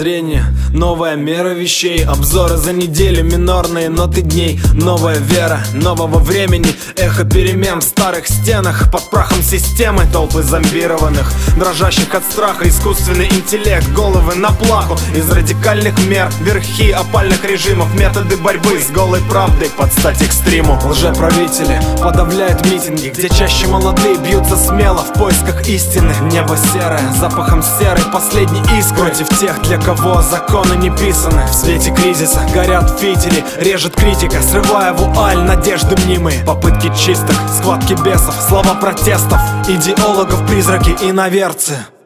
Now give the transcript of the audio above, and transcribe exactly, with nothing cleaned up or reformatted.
мировоззрение, новая мера вещей, обзоры за неделю, минорные ноты дней. Новая вера нового времени, эхо перемен в старых стенах. Под прахом системы толпы зомбированных, дрожащих от страха, искусственный интеллект, головы на плаху. Из радикальных мер, верхи опальных режимов, методы борьбы с голой правдой под стать экстриму. Лжеправители подавляют митинги, где чаще молодые бьются смело в поисках истины. Небо серое, запахом серой последней искры. Против тех, для кого законы не писаны. В свете кризиса горят фитили, режет критика, срывая вуаль надежды мнимые. Попытки чисток, схватки бесов, слова протестов, идеологов, призраки, иноверцы.